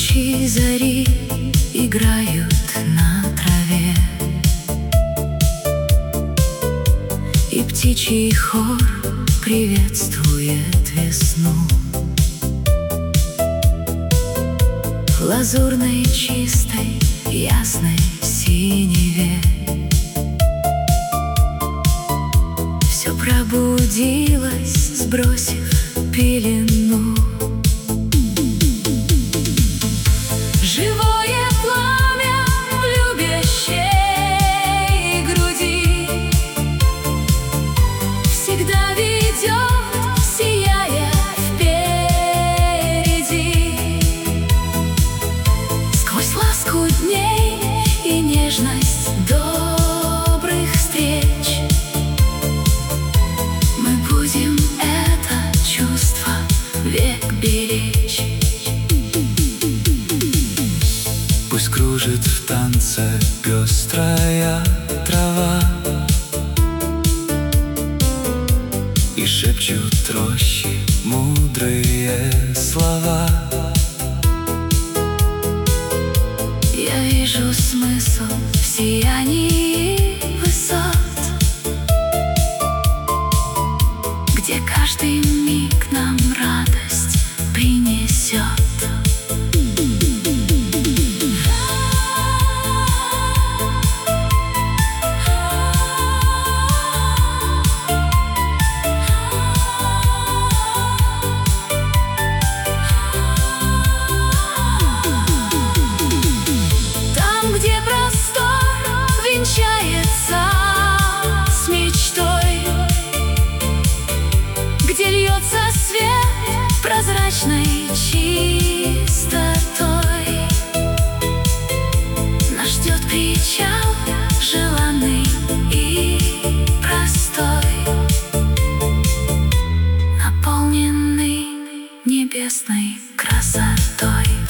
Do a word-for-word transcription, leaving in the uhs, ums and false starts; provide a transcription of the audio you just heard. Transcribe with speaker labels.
Speaker 1: Лучи зари играют на траве, и птичий хор приветствует весну. В лазурной, чистой, ясной синеве все пробудилось, сбросив пелену. Живое пламя в любящей груди всегда ведет, сияя впереди. Сквозь ласку дней и нежность добрых встреч мы будем это чувство век беречь.
Speaker 2: Пусть кружит в танце пестрая трава, и шепчут рощи мудрые слова.
Speaker 1: Я вижу смысл в сиянии высот, где каждый миг нам радость принесет. Венчается с мечтой, где льется свет прозрачной чистотой. Нас ждет причал желанный и простой, наполненный небесной красотой.